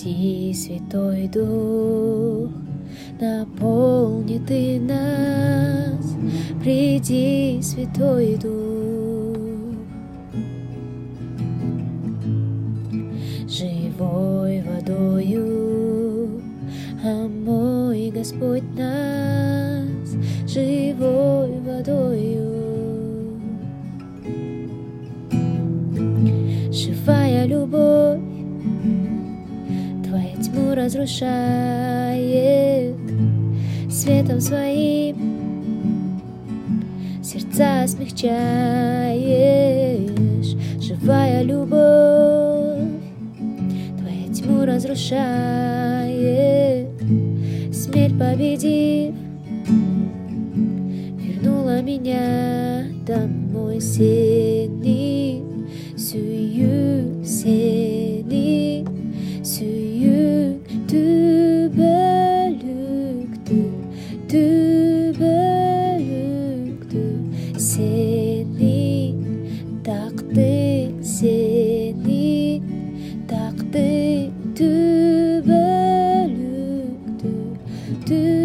Приди, Святой Дух, наполни Ты нас. Приди, Святой Дух, живой водою омой, Господь, нас живой водою. Живая любовь Твоя тьму разрушает, светом своим сердца смягчаешь. Живая любовь Твоя тьму разрушает, смерть победив, вернула меня домой. Seni seni taktı, seni taktı, tü bölüktü, tü